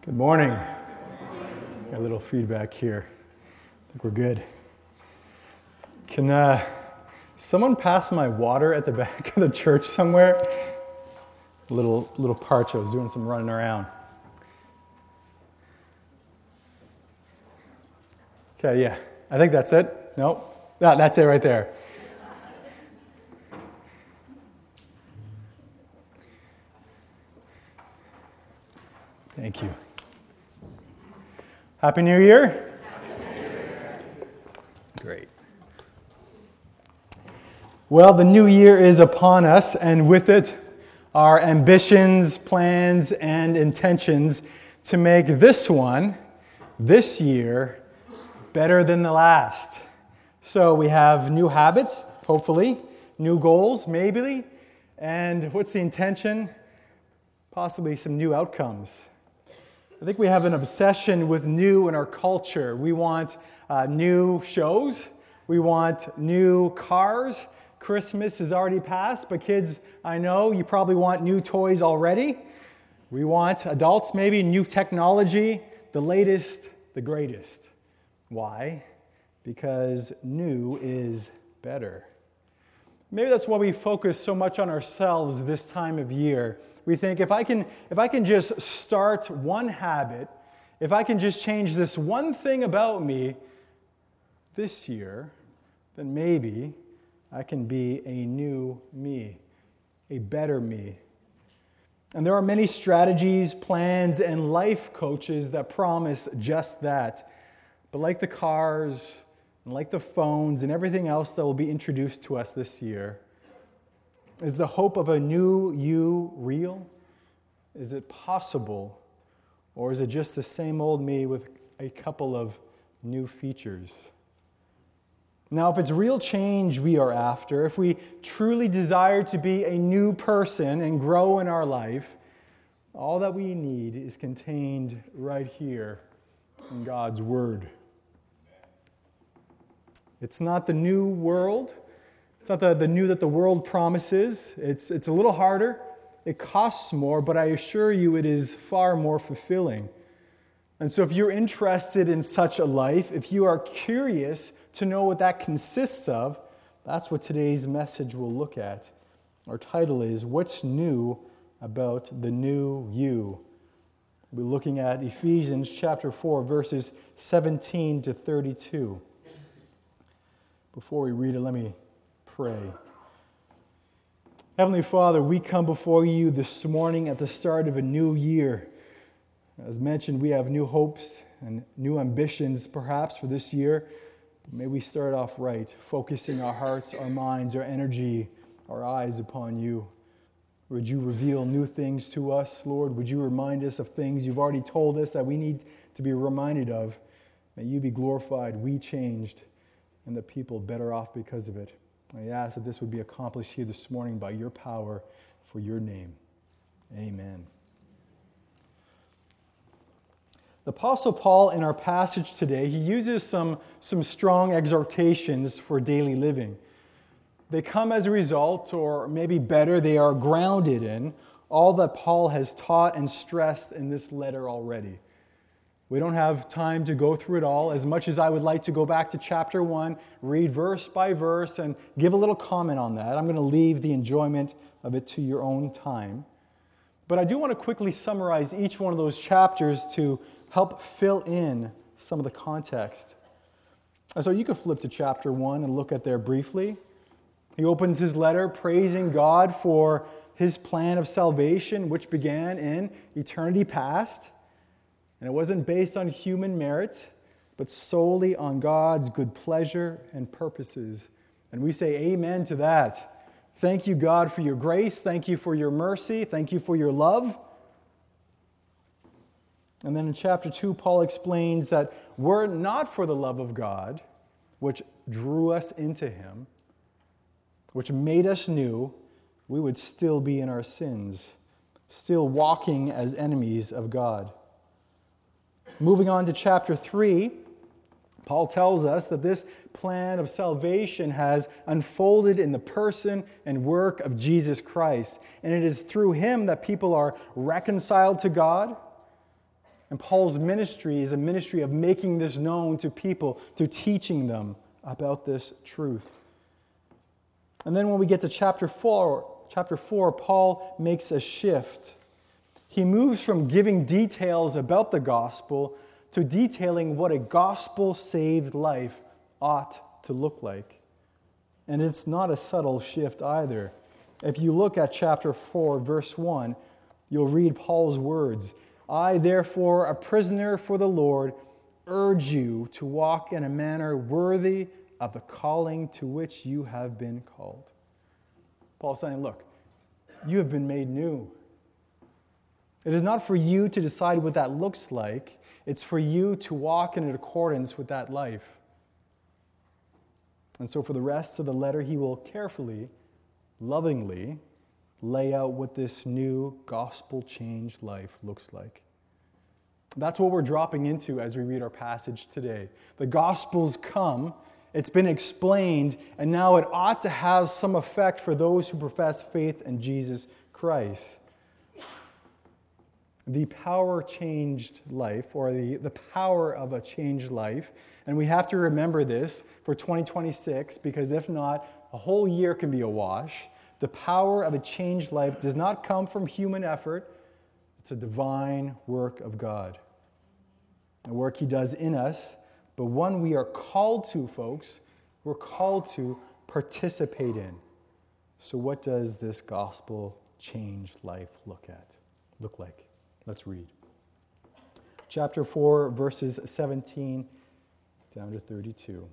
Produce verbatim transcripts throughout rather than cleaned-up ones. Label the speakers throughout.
Speaker 1: Good morning. Got a little feedback here. I think we're good. Can uh, someone pass my water at the back of the church somewhere? A little, little parch. I was doing some running around. Okay, yeah. I think that's it. Nope. Ah, that's it right there. Thank you. Happy New Year? Happy New Year. Great. Well, the new year is upon us, and with it, our ambitions, plans, and intentions to make this one, this year, better than the last. So we have new habits, hopefully, new goals, maybe, and what's the intention? Possibly some new outcomes. I think we have an obsession with new in our culture. We want uh, new shows. We want new cars. Christmas is already passed, but kids, I know you probably want new toys already. We want adults, maybe new technology, the latest, the greatest. Why? Because new is better. Maybe that's why we focus so much on ourselves this time of year. We think if I can if I can just start one habit, if I can just change this one thing about me this year, then maybe I can be a new me, a better me. And there are many strategies, plans, and life coaches that promise just that. But like the cars, and like the phones, and everything else that will be introduced to us this year, is the hope of a new you real? Is it possible? Or is it just the same old me with a couple of new features? Now, if it's real change we are after, if we truly desire to be a new person and grow in our life, all that we need is contained right here in God's Word. It's not the new world. It's not the, the new that the world promises. It's, it's a little harder. It costs more, but I assure you it is far more fulfilling. And so if you're interested in such a life, if you are curious to know what that consists of, that's what today's message will look at. Our title is, What's New About the New You? We'll be looking at Ephesians chapter four, verses seventeen to thirty-two. Before we read it, let me pray. Heavenly Father, we come before you this morning at the start of a new year. As mentioned, we have new hopes and new ambitions perhaps for this year. May we start off right, focusing our hearts, our minds, our energy, our eyes upon you. Would you reveal new things to us, Lord? Would you remind us of things you've already told us that we need to be reminded of? May you be glorified, we changed, and the people better off because of it. I ask that this would be accomplished here this morning by your power for your name. Amen. The Apostle Paul, in our passage today, he uses some, some strong exhortations for daily living. They come as a result, or maybe better, they are grounded in all that Paul has taught and stressed in this letter already. We don't have time to go through it all, as much as I would like to go back to chapter one, read verse by verse, and give a little comment on that. I'm going to leave the enjoyment of it to your own time. But I do want to quickly summarize each one of those chapters to help fill in some of the context. And so you could flip to chapter one and look at there briefly. He opens his letter praising God for his plan of salvation, which began in eternity past. And it wasn't based on human merit, but solely on God's good pleasure and purposes. And we say amen to that. Thank you, God, for your grace. Thank you for your mercy. Thank you for your love. And then in chapter two, Paul explains that were it not for the love of God, which drew us into him, which made us new, we would still be in our sins, still walking as enemies of God. Moving on to chapter three, Paul tells us that this plan of salvation has unfolded in the person and work of Jesus Christ. And it is through him that people are reconciled to God, And Paul's ministry is a ministry of making this known to people, to teaching them about this truth. And then when we get to chapter four, chapter four, Paul makes a shift. He moves from giving details about the gospel to detailing what a gospel-saved life ought to look like. And it's not a subtle shift either. If you look at chapter four, verse one, you'll read Paul's words. I, therefore, a prisoner for the Lord, urge you to walk in a manner worthy of the calling to which you have been called. Paul's saying, look, you have been made new. It is not for you to decide what that looks like. It's for you to walk in accordance with that life. And so for the rest of the letter, he will carefully, lovingly lay out what this new gospel-changed life looks like. That's what we're dropping into as we read our passage today. The gospel's come, it's been explained, and now it ought to have some effect for those who profess faith in Jesus Christ. The power-changed life, or the, the power of a changed life, and we have to remember this for twenty twenty-six, because if not, a whole year can be a wash. The power of a changed life does not come from human effort. It's a divine work of God. A work he does in us, but one we are called to, folks. We're called to participate in. So what does this gospel-changed life look at? Look like? Let's read. Chapter four, verses seventeen down to thirty-two.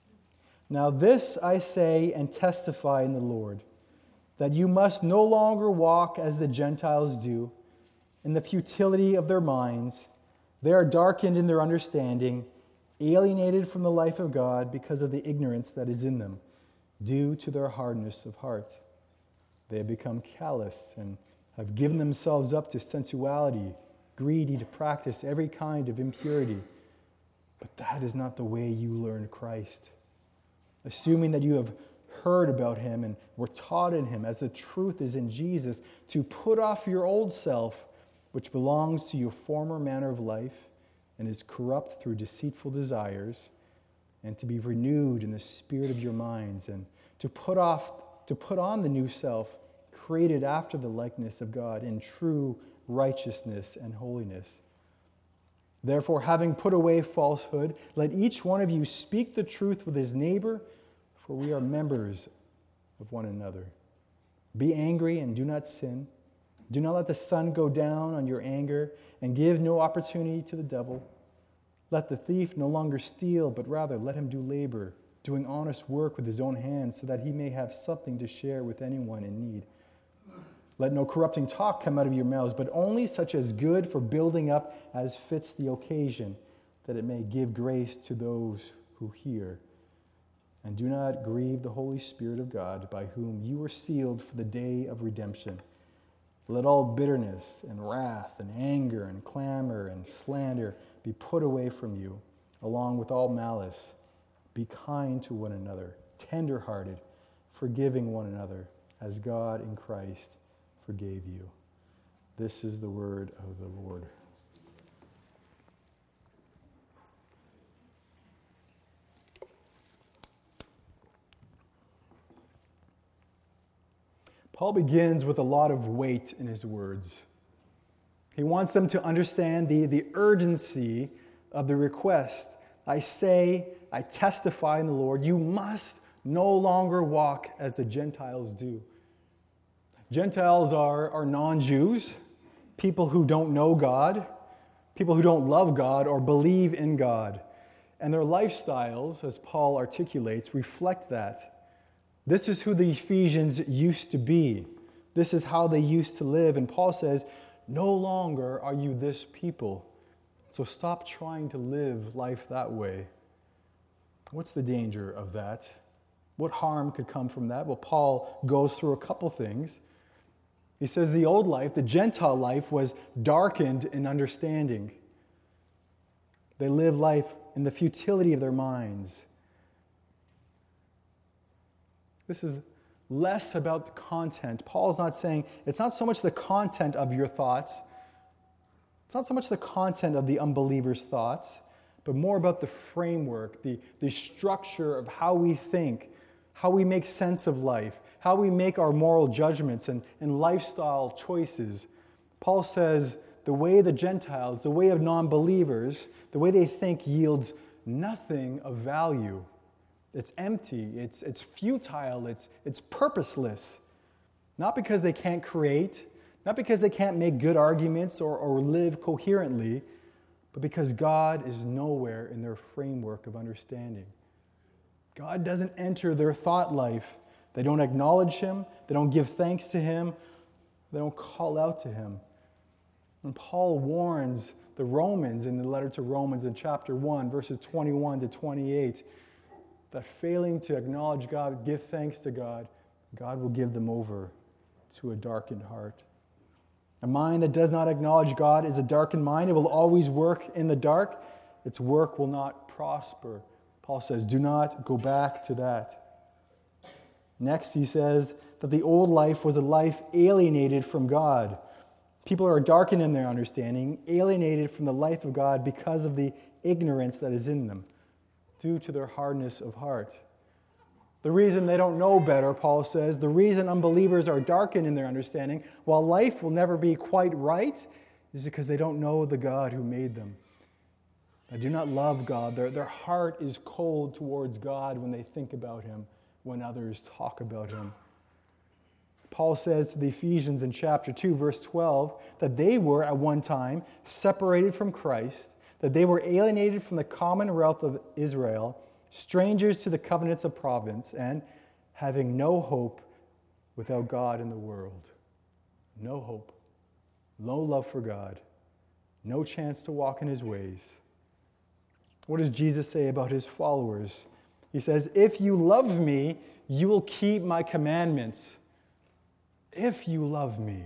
Speaker 1: Now this I say and testify in the Lord, that you must no longer walk as the Gentiles do, in the futility of their minds. They are darkened in their understanding, alienated from the life of God because of the ignorance that is in them, due to their hardness of heart. They have become callous and have given themselves up to sensuality, greedy to practice every kind of impurity. But that is not the way you learned Christ. Assuming that you have heard about him and were taught in him, as the truth is in Jesus, to put off your old self, which belongs to your former manner of life and is corrupt through deceitful desires, and to be renewed in the spirit of your minds, and to put off, to put on the new self, created after the likeness of God in true righteousness and holiness. Therefore, having put away falsehood, let each one of you speak the truth with his neighbor, for we are members of one another. Be angry and do not sin. Do not let the sun go down on your anger, and give no opportunity to the devil. Let the thief no longer steal, but rather let him do labor, doing honest work with his own hands, so that he may have something to share with anyone in need. Let no corrupting talk come out of your mouths, but only such as good for building up as fits the occasion, that it may give grace to those who hear. And do not grieve the Holy Spirit of God, by whom you were sealed for the day of redemption. Let all bitterness and wrath and anger and clamor and slander be put away from you, along with all malice. Be kind to one another, tender-hearted, forgiving one another, as God in Christ forgave you. This is the word of the Lord. Paul begins with a lot of weight in his words. He wants them to understand the, the urgency of the request. I say, I testify in the Lord, you must no longer walk as the Gentiles do. Gentiles are, are non-Jews, people who don't know God, people who don't love God or believe in God. And their lifestyles, as Paul articulates, reflect that. This is who the Ephesians used to be. This is how they used to live. And Paul says, no longer are you this people. So stop trying to live life that way. What's the danger of that? What harm could come from that? Well, Paul goes through a couple things. He says the old life, the Gentile life, was darkened in understanding. They lived life in the futility of their minds. This is less about the content. Paul's not saying, it's not so much the content of your thoughts, It's not so much the content of the unbeliever's thoughts, but more about the framework, the, the structure of how we think, how we make sense of life, how we make our moral judgments and, and lifestyle choices. Paul says the way of the Gentiles, the way of non-believers, the way they think yields nothing of value. It's empty, it's, it's futile, it's, it's purposeless. Not because they can't create, not because they can't make good arguments or, or live coherently, but because God is nowhere in their framework of understanding. God doesn't enter their thought life. They don't acknowledge Him. They don't give thanks to Him. They don't call out to Him. And Paul warns the Romans in the letter to Romans in chapter one, verses twenty-one to twenty-eight, that failing to acknowledge God, give thanks to God, God will give them over to a darkened heart. A mind that does not acknowledge God is a darkened mind. It will always work in the dark. Its work will not prosper. Paul says, do not go back to that. Next, he says that the old life was a life alienated from God. People are darkened in their understanding, alienated from the life of God because of the ignorance that is in them, due to their hardness of heart. The reason they don't know better, Paul says, the reason unbelievers are darkened in their understanding, while life will never be quite right, is because they don't know the God who made them. They do not love God. Their, their heart is cold towards God when they think about Him, when others talk about Him. Paul says to the Ephesians in chapter two, verse twelve, that they were at one time separated from Christ, that they were alienated from the commonwealth of Israel, strangers to the covenants of providence, and having no hope without God in the world. No hope, no love for God, no chance to walk in His ways. What does Jesus say about His followers? He says, if you love me, you will keep my commandments. If you love me.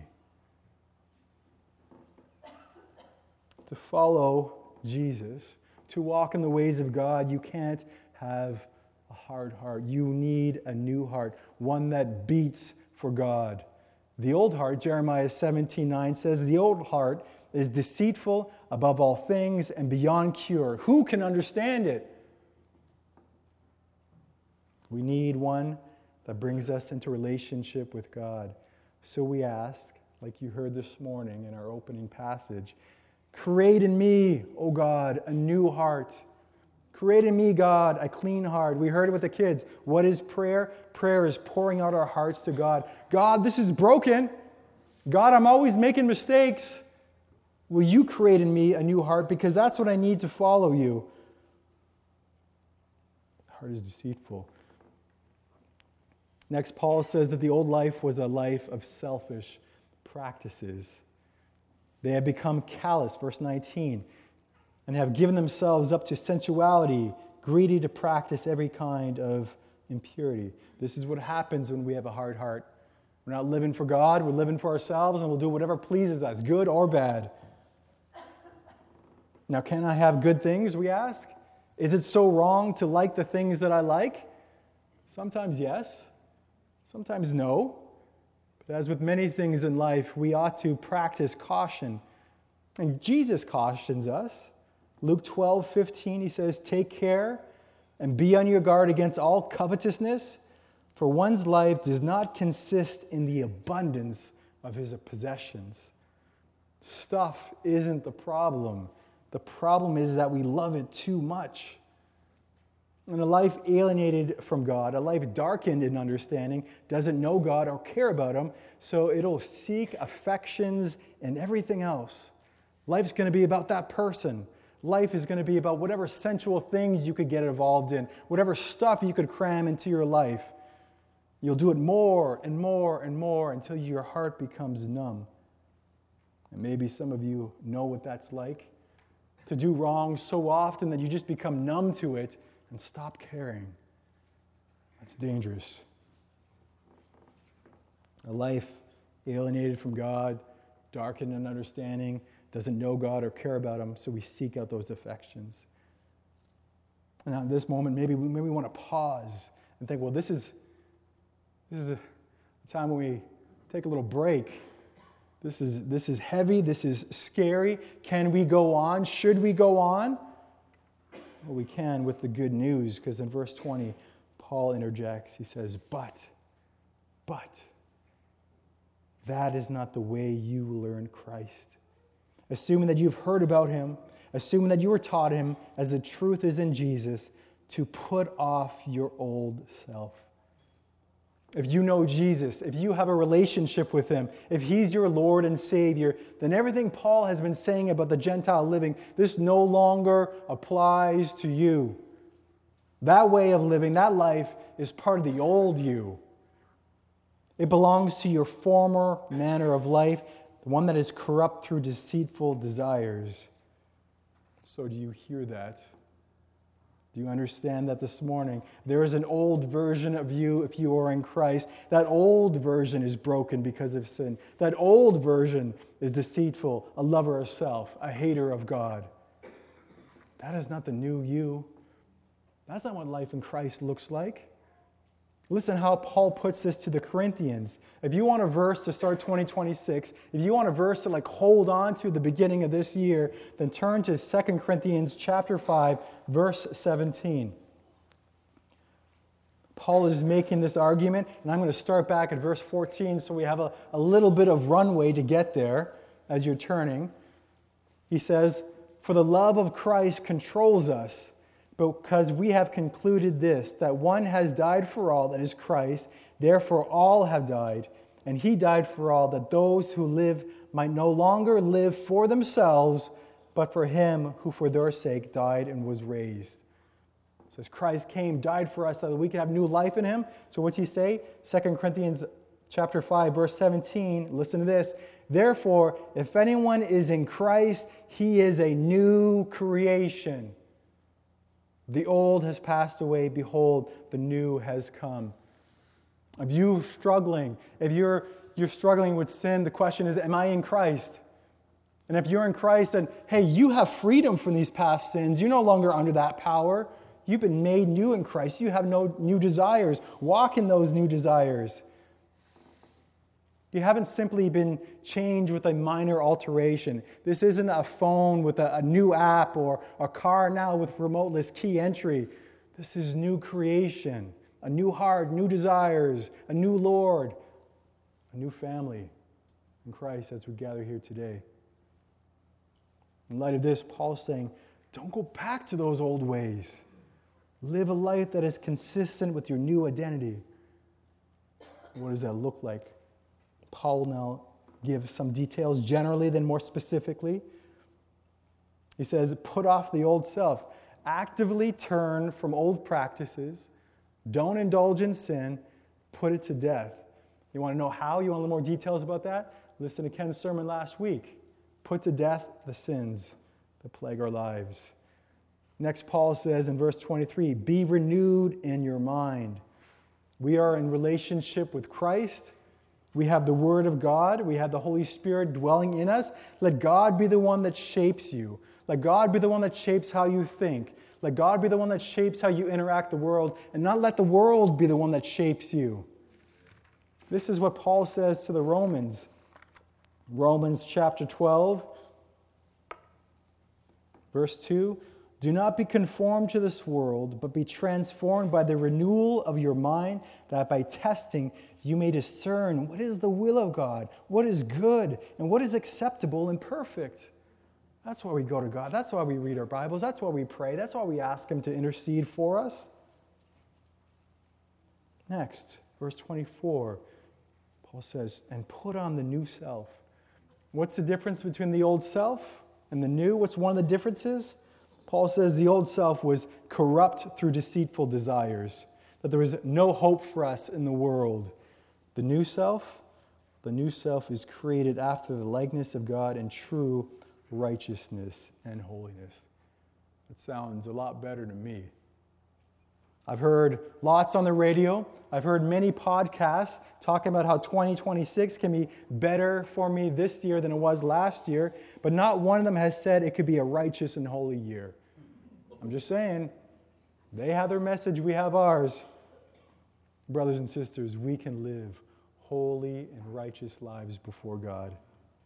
Speaker 1: To follow Jesus, to walk in the ways of God, you can't have a hard heart. You need a new heart, one that beats for God. The old heart, Jeremiah seventeen nine says, the old heart is deceitful above all things and beyond cure. Who can understand it? We need one that brings us into relationship with God. So we ask, like you heard this morning in our opening passage, create in me, O God, a new heart. Create in me, God, a clean heart. We heard it with the kids. What is prayer? Prayer is pouring out our hearts to God. God, this is broken. God, I'm always making mistakes. Will you create in me a new heart? Because that's what I need to follow you. The heart is deceitful. Next, Paul says that the old life was a life of selfish practices. They have become callous, verse nineteen, and have given themselves up to sensuality, greedy to practice every kind of impurity. This is what happens when we have a hard heart. We're not living for God, we're living for ourselves, and we'll do whatever pleases us, good or bad. Now, can I have good things, we ask? Is it so wrong to like the things that I like? Sometimes yes, sometimes no. But as with many things in life, we ought to practice caution. And Jesus cautions us. Luke twelve fifteen, he says, take care and be on your guard against all covetousness, for one's life does not consist in the abundance of his possessions. Stuff isn't the problem. The problem is that we love it too much. And a life alienated from God, a life darkened in understanding, doesn't know God or care about Him, so it'll seek affections and everything else. Life's going to be about that person. Life is going to be about whatever sensual things you could get involved in, whatever stuff you could cram into your life. You'll do it more and more and more until your heart becomes numb. And maybe some of you know what that's like, to do wrong so often that you just become numb to it and stop caring. That's dangerous. A life alienated from God, darkened in understanding, doesn't know God or care about Him, so we seek out those affections. And at this moment, maybe we, maybe we want to pause and think, well, this is, this is a time when we take a little break This is, this is heavy. This is scary. Can we go on? Should we go on? Well, we can with the good news, because in verse twenty, Paul interjects. He says, but, but, that is not the way you learn Christ. Assuming that you've heard about him, assuming that you were taught him as the truth is in Jesus, to put off your old self. If you know Jesus, if you have a relationship with him, if he's your Lord and Savior, then everything Paul has been saying about the Gentile living, this no longer applies to you. That way of living, that life, is part of the old you. It belongs to your former manner of life, the one that is corrupt through deceitful desires. So do you hear that? Do you understand that this morning? There is an old version of you if you are in Christ. That old version is broken because of sin. That old version is deceitful, a lover of self, a hater of God. That is not the new you. That's not what life in Christ looks like. Listen how Paul puts this to the Corinthians. If you want a verse to start twenty twenty-six, if you want a verse to like hold on to the beginning of this year, then turn to Second Corinthians chapter five, verse seventeen. Paul is making this argument, and I'm going to start back at verse fourteen so we have a, a little bit of runway to get there as you're turning. He says, "For the love of Christ controls us, because we have concluded this, that one has died for all, that is Christ, therefore all have died, and he died for all, that those who live might no longer live for themselves, but for him who for their sake died and was raised." It says Christ came, died for us so that we can have new life in him. So what's he say? Second Corinthians chapter five, verse seventeen, listen to this. "Therefore, if anyone is in Christ, he is a new creation. The old has passed away, behold, the new has come." If you're struggling, if you're you're struggling with sin, the question is, am I in Christ? And if you're in Christ, then, hey, you have freedom from these past sins. You're no longer under that power. You've been made new in Christ. You have no new desires. Walk in those new desires. You haven't simply been changed with a minor alteration. This isn't a phone with a, a new app or a car now with remoteless key entry. This is new creation, a new heart, new desires, a new Lord, a new family in Christ as we gather here today. In light of this, Paul's saying, don't go back to those old ways. Live a life that is consistent with your new identity. What does that look like? Paul will now give some details generally, then more specifically. He says, put off the old self. Actively turn from old practices. Don't indulge in sin. Put it to death. You want to know how? You want a little more details about that? Listen to Ken's sermon last week. Put to death the sins that plague our lives. Next, Paul says in verse twenty-three, be renewed in your mind. We are in relationship with Christ. We have the Word of God. We have the Holy Spirit dwelling in us. Let God be the one that shapes you. Let God be the one that shapes how you think. Let God be the one that shapes how you interact the world, and not let the world be the one that shapes you. This is what Paul says to the Romans. Romans chapter twelve, verse two. Do not be conformed to this world, but be transformed by the renewal of your mind, that by testing you may discern what is the will of God, what is good, and what is acceptable and perfect. That's why we go to God. That's why we read our Bibles. That's why we pray. That's why we ask Him to intercede for us. Next, verse twenty-four, Paul says, and put on the new self. What's the difference between the old self and the new? What's one of the differences? Paul says the old self was corrupt through deceitful desires, that there was no hope for us in the world. The new self, the new self is created after the likeness of God in true righteousness and holiness. It sounds a lot better to me. I've heard lots on the radio. I've heard many podcasts talking about how twenty twenty-six can be better for me this year than it was last year, but not one of them has said it could be a righteous and holy year. I'm just saying, they have their message, we have ours. Brothers and sisters, we can live holy and righteous lives before God.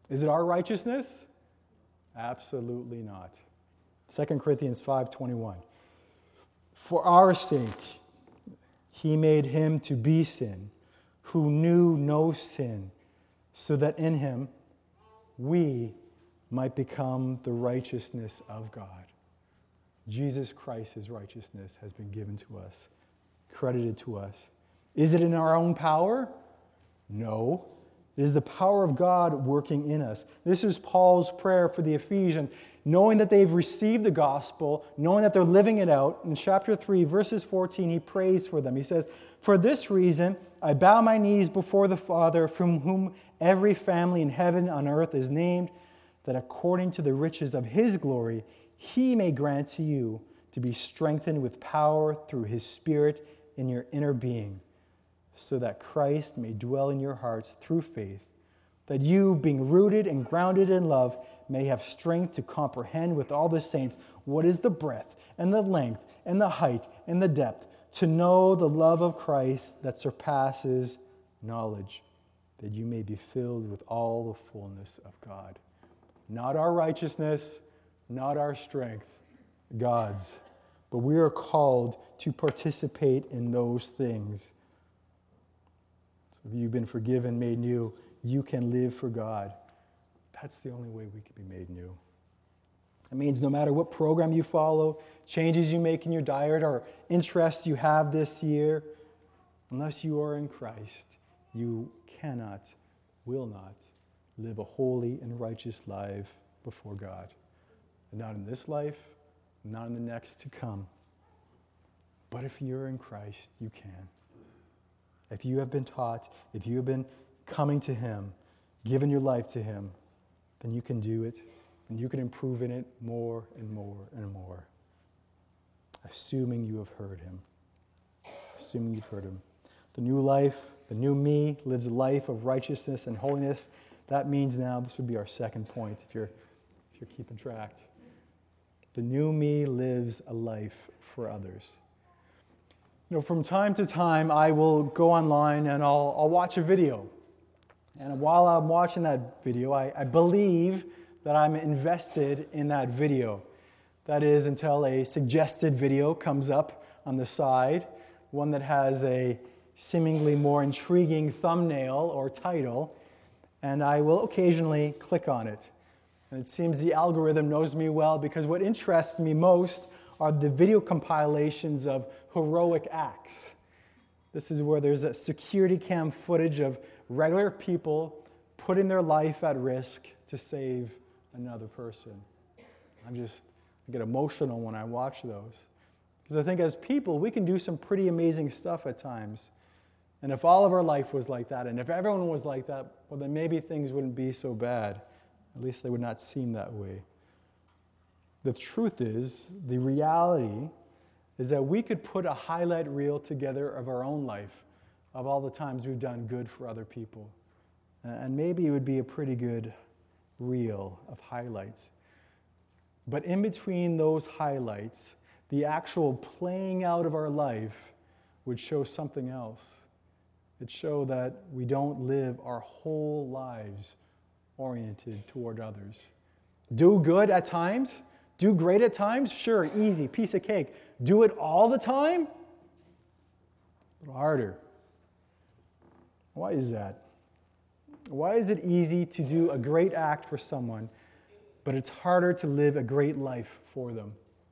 Speaker 1: Is it our righteousness? Absolutely not. Second Corinthians five twenty-one. For our sake, he made him to be sin, who knew no sin, so that in him we might become the righteousness of God. Jesus Christ's righteousness has been given to us, credited to us. Is it in our own power? No. It is the power of God working in us. This is Paul's prayer for the Ephesians, knowing that they've received the gospel, knowing that they're living it out. In chapter three, verses fourteen, he prays for them. He says, "For this reason, I bow my knees before the Father, from whom every family in heaven and on earth is named, that according to the riches of his glory, he may grant to you to be strengthened with power through his Spirit in your inner being, so that Christ may dwell in your hearts through faith, that you, being rooted and grounded in love, may have strength to comprehend with all the saints what is the breadth and the length and the height and the depth, to know the love of Christ that surpasses knowledge, that you may be filled with all the fullness of God." Not our righteousness, not our strength, God's. But we are called to participate in those things. So if you've been forgiven, made new, you can live for God. That's the only way we can be made new. It means no matter what program you follow, changes you make in your diet, or interests you have this year, unless you are in Christ, you cannot, will not, live a holy and righteous life before God. And not in this life, not in the next to come. But if you're in Christ, you can. If you have been taught, if you have been coming to him, given your life to him, then you can do it, and you can improve in it more and more and more. Assuming you have heard him. Assuming you've heard him. The new life, the new me, lives a life of righteousness and holiness. That means now, this would be our second point, if you're, if you're keeping track. The new me lives a life for others. You know, from time to time, I will go online and I'll, I'll watch a video. And while I'm watching that video, I, I believe that I'm invested in that video. That is, until a suggested video comes up on the side, one that has a seemingly more intriguing thumbnail or title, and I will occasionally click on it. And it seems the algorithm knows me well, because what interests me most are the video compilations of heroic acts. This is where there's a security cam footage of regular people putting their life at risk to save another person. I'm just, I get emotional when I watch those. Because I think as people, we can do some pretty amazing stuff at times. And if all of our life was like that, and if everyone was like that, well, then maybe things wouldn't be so bad. At least they would not seem that way. The truth is, the reality is that we could put a highlight reel together of our own life, of all the times we've done good for other people. And maybe it would be a pretty good reel of highlights. But in between those highlights, the actual playing out of our life would show something else. It'd show that we don't live our whole lives oriented toward others. Do good at times, do great at times, sure, easy, piece of cake. Do it all the time? A little harder. Why is that? Why is it easy to do a great act for someone, but it's harder to live a great life for them?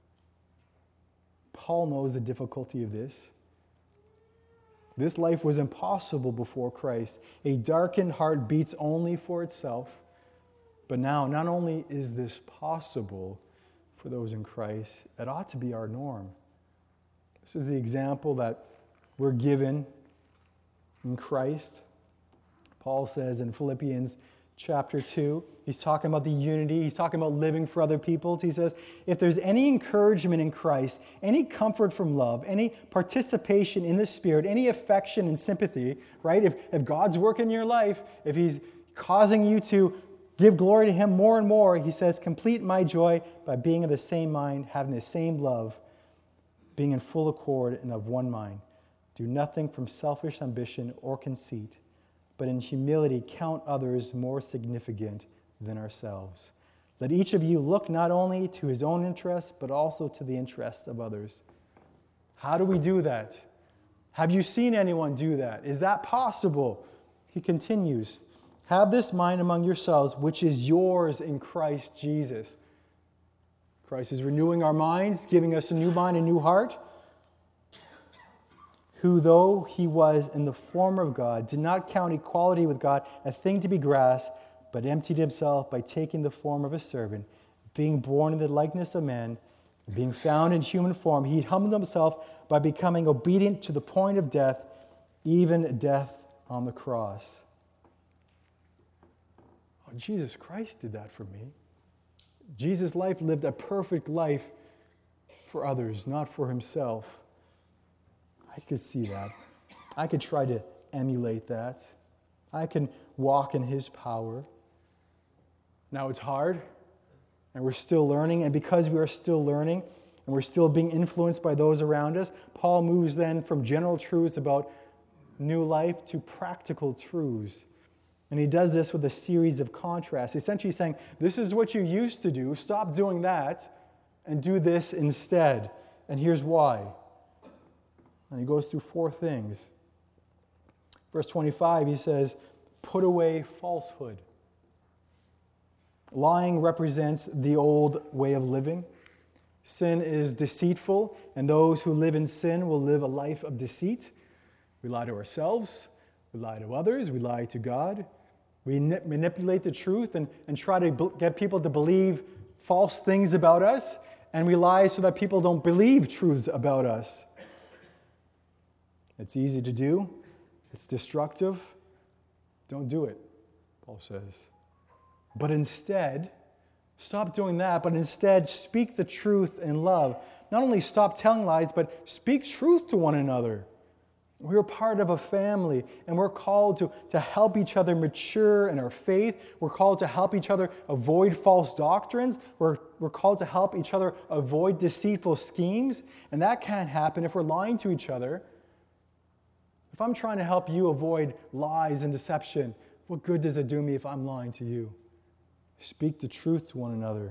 Speaker 1: Paul knows the difficulty of this. This life was impossible before Christ. A darkened heart beats only for itself. But now, not only is this possible for those in Christ, it ought to be our norm. This is the example that we're given in Christ. Paul says in Philippians chapter two, he's talking about the unity, he's talking about living for other people. He says, if there's any encouragement in Christ, any comfort from love, any participation in the Spirit, any affection and sympathy, right? If, if God's working in your life, if he's causing you to give glory to him more and more, he says, complete my joy by being of the same mind, having the same love, being in full accord and of one mind. Do nothing from selfish ambition or conceit, but in humility count others more significant than ourselves. Let each of you look not only to his own interests, but also to the interests of others. How do we do that? Have you seen anyone do that? Is that possible? He continues, have this mind among yourselves, which is yours in Christ Jesus. Christ is renewing our minds, giving us a new mind, a new heart, who, though he was in the form of God, did not count equality with God a thing to be grasped, but emptied himself by taking the form of a servant, being born in the likeness of man, being found in human form. He humbled himself by becoming obedient to the point of death, even death on the cross. Oh, Jesus Christ did that for me. Jesus' life lived a perfect life for others, not for himself. I could see that. I could try to emulate that. I can walk in his power. Now it's hard, and we're still learning, and because we are still learning, and we're still being influenced by those around us, Paul moves then from general truths about new life to practical truths. And he does this with a series of contrasts, essentially saying, this is what you used to do, stop doing that, and do this instead. And here's why. And he goes through four things. Verse twenty-five, he says, put away falsehood. Lying represents the old way of living. Sin is deceitful, and those who live in sin will live a life of deceit. We lie to ourselves, we lie to others, we lie to God. We manipulate the truth and, and try to get people to believe false things about us, and we lie so that people don't believe truths about us. It's easy to do. It's destructive. Don't do it, Paul says. But instead, stop doing that, but instead speak the truth in love. Not only stop telling lies, but speak truth to one another. We're part of a family, and we're called to, to help each other mature in our faith. We're called to help each other avoid false doctrines. We're, we're called to help each other avoid deceitful schemes. And that can't happen if we're lying to each other. If I'm trying to help you avoid lies and deception, what good does it do me if I'm lying to you? Speak the truth to one another.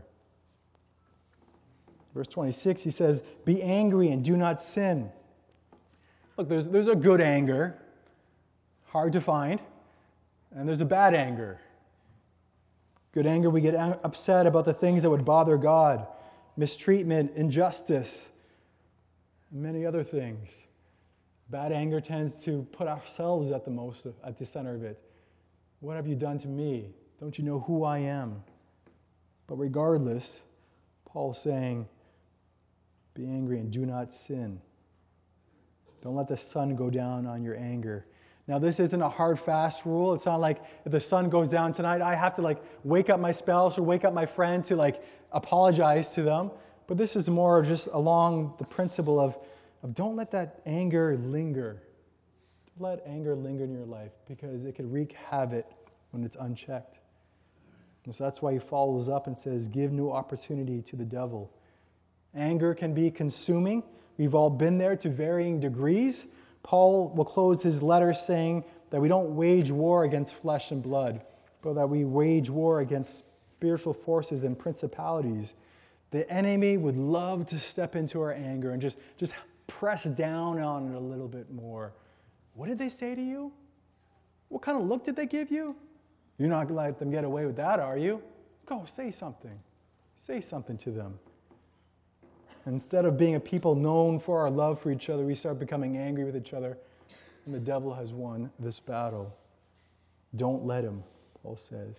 Speaker 1: Verse twenty-six, he says, be angry and do not sin. Look, there's, there's a good anger, hard to find, and there's a bad anger. Good anger, we get upset about the things that would bother God, mistreatment, injustice, and many other things. Bad anger tends to put ourselves at the most, at the center of it. What have you done to me? Don't you know who I am? But regardless, Paul's saying, be angry and do not sin. Don't let the sun go down on your anger. Now, this isn't a hard, fast rule. It's not like if the sun goes down tonight, I have to like wake up my spouse or wake up my friend to like apologize to them. But this is more just along the principle of, of don't let that anger linger. Don't let anger linger in your life because it can wreak havoc when it's unchecked. And so that's why he follows up and says, give no opportunity to the devil. Anger can be consuming. We've all been there to varying degrees. Paul will close his letter saying that we don't wage war against flesh and blood, but that we wage war against spiritual forces and principalities. The enemy would love to step into our anger and just, just press down on it a little bit more. What did they say to you? What kind of look did they give you? You're not going to let them get away with that, are you? Go, say something. Say something to them. Instead of being a people known for our love for each other, we start becoming angry with each other, and the devil has won this battle. Don't let him, Paul says.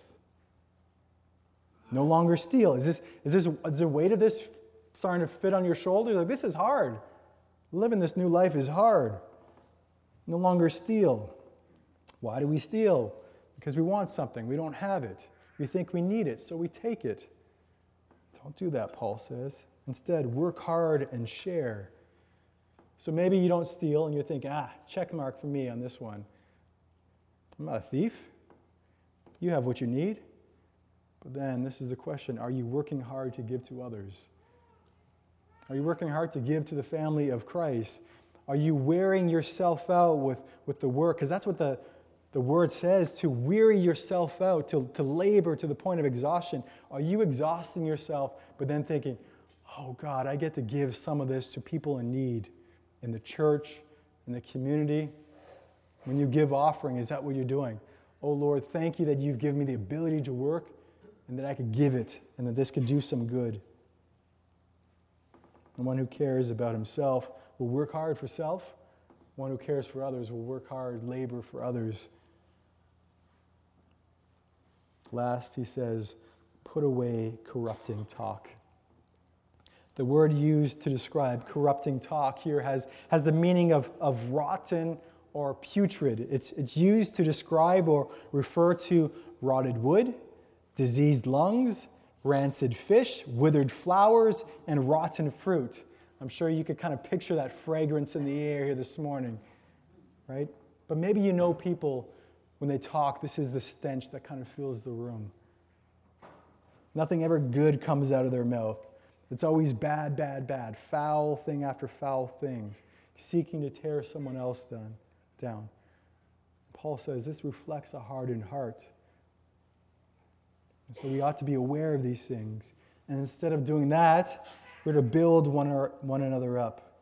Speaker 1: No longer steal. Is this is this is the weight of this starting to fit on your shoulders? Like, this is hard. Living this new life is hard. No longer steal. Why do we steal? Because we want something. We don't have it. We think we need it, so we take it. Don't do that, Paul says. Instead, work hard and share. So maybe you don't steal and you're thinking, ah, check mark for me on this one. I'm not a thief. You have what you need. But then this is the question, are you working hard to give to others? Are you working hard to give to the family of Christ? Are you wearing yourself out with, with the work? Because that's what the, The word says to weary yourself out, to, to labor to the point of exhaustion. Are you exhausting yourself, but then thinking, oh God, I get to give some of this to people in need in the church, in the community? When you give offering, is that what you're doing? Oh Lord, thank you that you've given me the ability to work and that I could give it and that this could do some good. The one who cares about himself will work hard for self. One who cares for others will work hard, labor for others. Last, he says, put away corrupting talk. The word used to describe corrupting talk here has, has the meaning of, of rotten or putrid. It's, it's used to describe or refer to rotted wood, diseased lungs, rancid fish, withered flowers, and rotten fruit. I'm sure you could kind of picture that fragrance in the air here this morning, right? But maybe you know people, when they talk, this is the stench that kind of fills the room. Nothing ever good comes out of their mouth. It's always bad, bad, bad, foul thing after foul things, seeking to tear someone else down. down. Paul says this reflects a hardened heart. And so we ought to be aware of these things. And instead of doing that, we're to build one, or, one another up.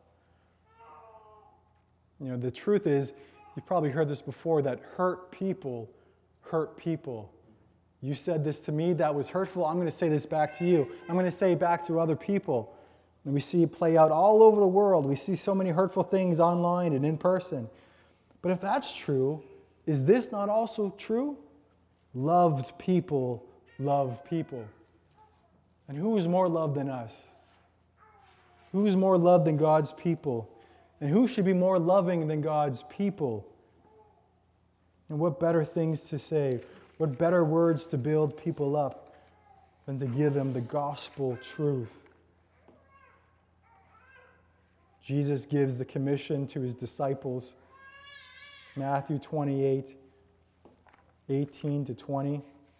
Speaker 1: You know, the truth is, you've probably heard this before, that hurt people hurt people. You said this to me, that was hurtful. I'm going to say this back to you. I'm going to say it back to other people. And we see it play out all over the world. We see so many hurtful things online and in person. But if that's true, is this not also true? Loved people love people. And who is more loved than us? Who is more loved than God's people? And who should be more loving than God's people? And what better things to say? What better words to build people up than to give them the gospel truth? Jesus gives the commission to his disciples. Matthew twenty-eight, eighteen to twenty.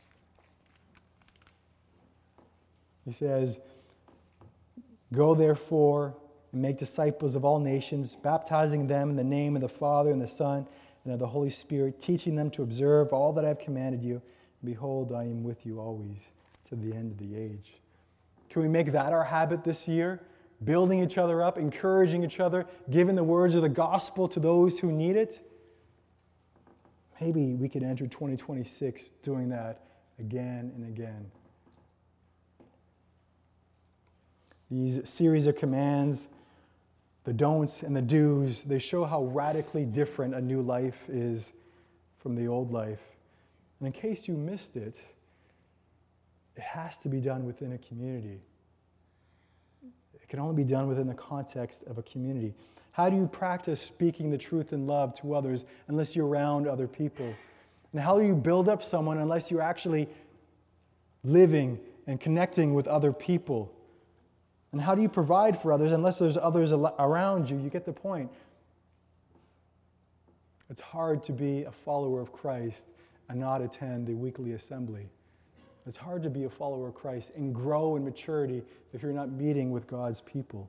Speaker 1: He says, "Go therefore and make disciples of all nations, baptizing them in the name of the Father and the Son and of the Holy Spirit, teaching them to observe all that I have commanded you. And behold, I am with you always to the end of the age." Can we make that our habit this year? Building each other up, encouraging each other, giving the words of the gospel to those who need it? Maybe we could enter twenty twenty-six doing that again and again. These series of commands, the don'ts and the do's, they show how radically different a new life is from the old life. And in case you missed it, it has to be done within a community. It can only be done within the context of a community. How do you practice speaking the truth in love to others unless you're around other people? And how do you build up someone unless you're actually living and connecting with other people? And how do you provide for others unless there's others around you? You get the point. It's hard to be a follower of Christ and not attend the weekly assembly. It's hard to be a follower of Christ and grow in maturity if you're not meeting with God's people.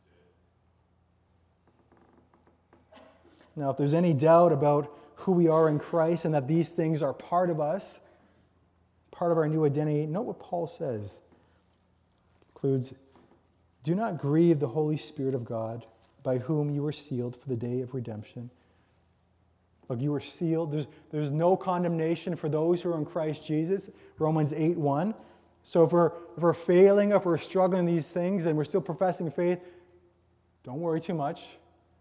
Speaker 1: Now, if there's any doubt about who we are in Christ and that these things are part of us, part of our new identity, note what Paul says. It includes, "Do not grieve the Holy Spirit of God, by whom you were sealed for the day of redemption." Look, you were sealed. There's, there's no condemnation for those who are in Christ Jesus. Romans eight one. So if we're, if we're failing, if we're struggling in these things and we're still professing faith, don't worry too much.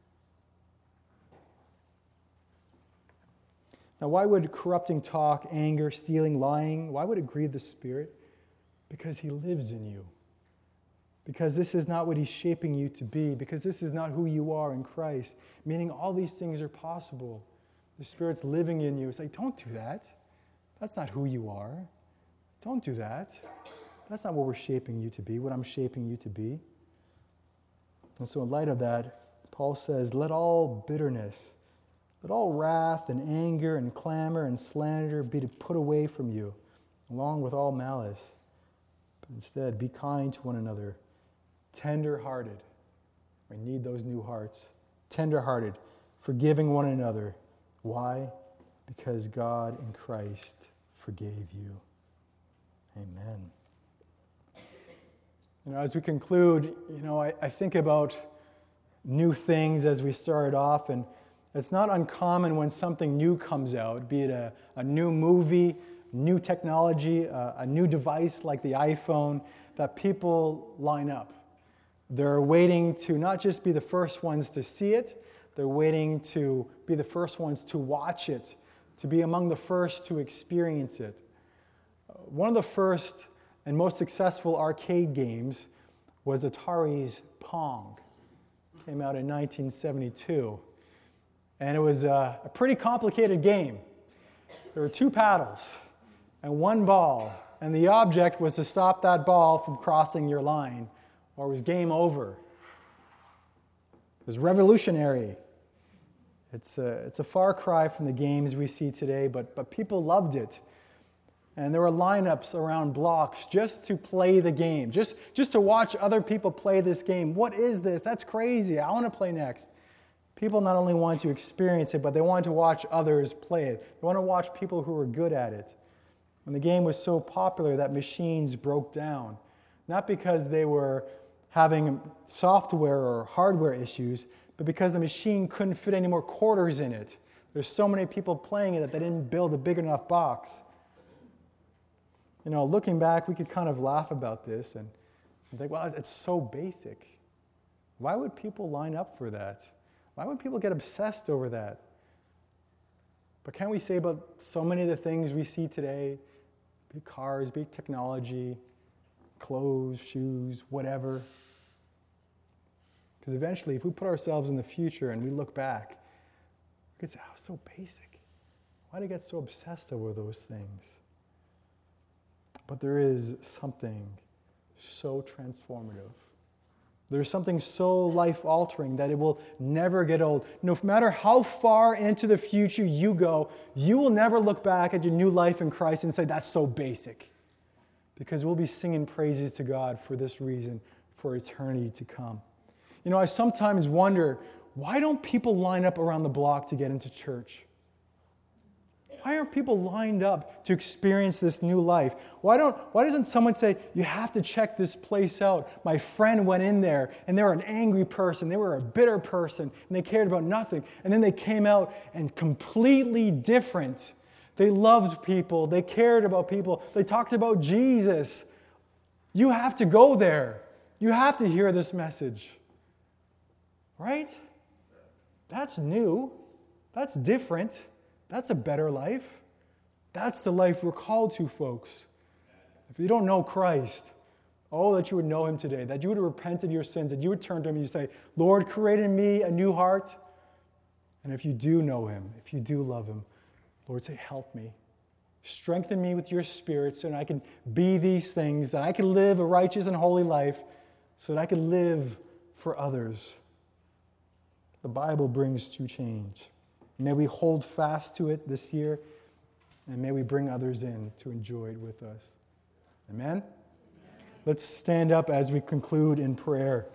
Speaker 1: Now, why would corrupting talk, anger, stealing, lying, why would it grieve the Spirit? Because He lives in you. Because this is not what He's shaping you to be. Because this is not who you are in Christ. Meaning all these things are possible. The Spirit's living in you. It's like, don't do that. That's not who you are. Don't do that. That's not what we're shaping you to be, what I'm shaping you to be. And so in light of that, Paul says, let all bitterness, let all wrath and anger and clamor and slander be put away from you, along with all malice. But instead, be kind to one another, tender-hearted. We need those new hearts. Tender-hearted, forgiving one another. Why? because God in Christ forgave you. Amen. You know, as we conclude, you know, I, I think about new things as we started off, and it's not uncommon when something new comes out, be it a, a new movie, new technology, uh, a new device like the iPhone, that people line up. They're waiting to not just be the first ones to see it, they're waiting to be the first ones to watch it, to be among the first to experience it. One of the first and most successful arcade games was Atari's Pong. It came out in nineteen seventy-two. And it was a, a pretty complicated game. There were two paddles and one ball, and the object was to stop that ball from crossing your line, or it was game over. It was revolutionary. It's a, it's a far cry from the games we see today, but, but people loved it. And there were lineups around blocks just to play the game, just, just to watch other people play this game. What is this? That's crazy. I want to play next. People not only want to experience it, but they want to watch others play it. They want to watch people who are good at it. And the game was so popular that machines broke down, not because they were having software or hardware issues, but because the machine couldn't fit any more quarters in it. There's so many people playing it that they didn't build a big enough box. You know, looking back, we could kind of laugh about this and think, well, it's so basic. Why would people line up for that? Why would people get obsessed over that? But can we say about so many of the things we see today, be it cars, be it technology, clothes, shoes, whatever? Because eventually, if we put ourselves in the future and we look back, we could say, oh, so basic. Why do you get so obsessed over those things? But there is something so transformative. There's something so life-altering that it will never get old. No matter how far into the future you go, you will never look back at your new life in Christ and say, that's so basic. Because we'll be singing praises to God for this reason, for eternity to come. You know, I sometimes wonder, why don't people line up around the block to get into church? Why aren't people lined up to experience this new life? Why don't? Why doesn't someone say, you have to check this place out? My friend went in there, and they were an angry person. They were a bitter person, and they cared about nothing. And then they came out and completely different. They loved people. They cared about people. They talked about Jesus. You have to go there. You have to hear this message. Right? That's new. That's different. That's a better life. That's the life we're called to, folks. If you don't know Christ, oh, that you would know Him today, that you would repent of your sins, that you would turn to Him and you say, Lord, create in me a new heart. And if you do know Him, if you do love Him, Lord, say, help me. Strengthen me with your Spirit so that I can be these things, that I can live a righteous and holy life, so that I can live for others. The Bible brings to change. May we hold fast to it this year, and may we bring others in to enjoy it with us. Amen? Amen. Let's stand up as we conclude in prayer.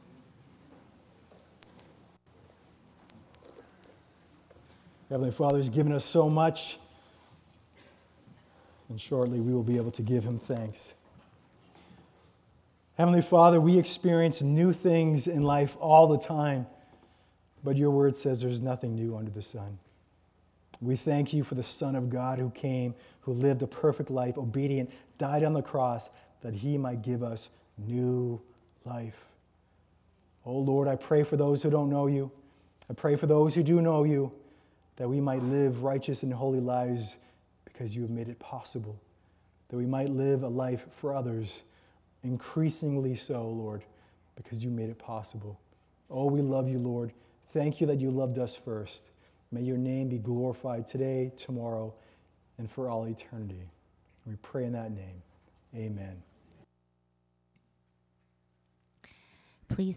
Speaker 1: Heavenly Father has given us so much, and shortly we will be able to give Him thanks. Heavenly Father, we experience new things in life all the time. But your word says there's nothing new under the sun. We thank you for the Son of God who came, who lived a perfect life, obedient, died on the cross, that He might give us new life. Oh Lord, I pray for those who don't know you. I pray for those who do know you, that we might live righteous and holy lives because you have made it possible. That we might live a life for others, increasingly so, Lord, because you made it possible. Oh, we love you, Lord. Thank you that you loved us first. May your name be glorified today, tomorrow, and for all eternity. We pray in that name. Amen.
Speaker 2: Please